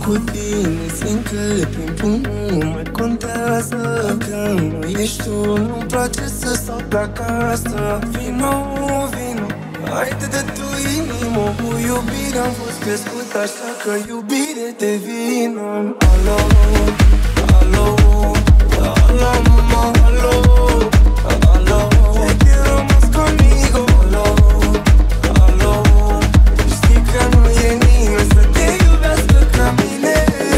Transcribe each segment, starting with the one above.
cu tine, simt că timpul nu mai contează. Că nu ești tu, nu-mi place să stau pe acasă. Vino, vino, haide de tu inimă. Cu iubire am fost crescut așa că iubire de vină. Alo, alo, alo, mama, alo, alo, te quiero más conmigo. Alo, alo, știi că nu e nimeni să te iubească ca mine.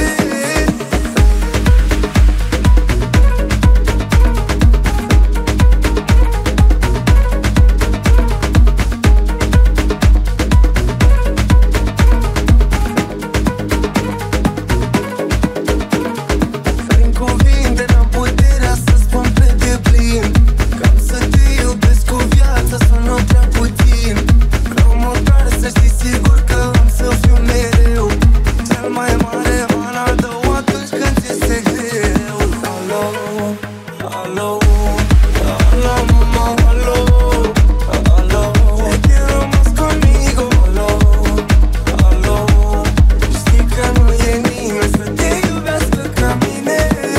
Prin cuvinte n-am puterea să spun pe deplin că am să te iubesc cu viața, sună prea puțin. Vreau măcar să știi sigur că am să fiu mereu cel mai mare fan al tău atunci când ți este greu. Alo, alo, alo, mama, alo, alo, te quiero más conmigo. Alo, alo, știi că nu e nimeni să te iubească ca mine.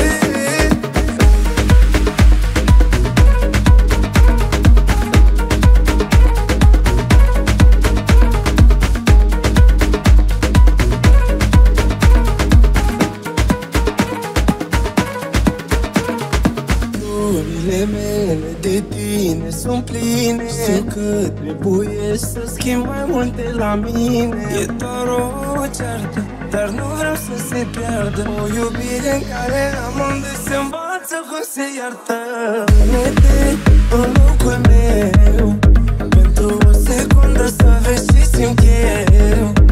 Durile mele de tine sunt pline. Știu că trebuie să schimb mai multe la mine. E doar o ceartă, dar nu vreau să se piardă. O iubire în care amândoi se învață cum se iartă. Pune-te în locul meu pentru o secundă să vezi ce simt eu.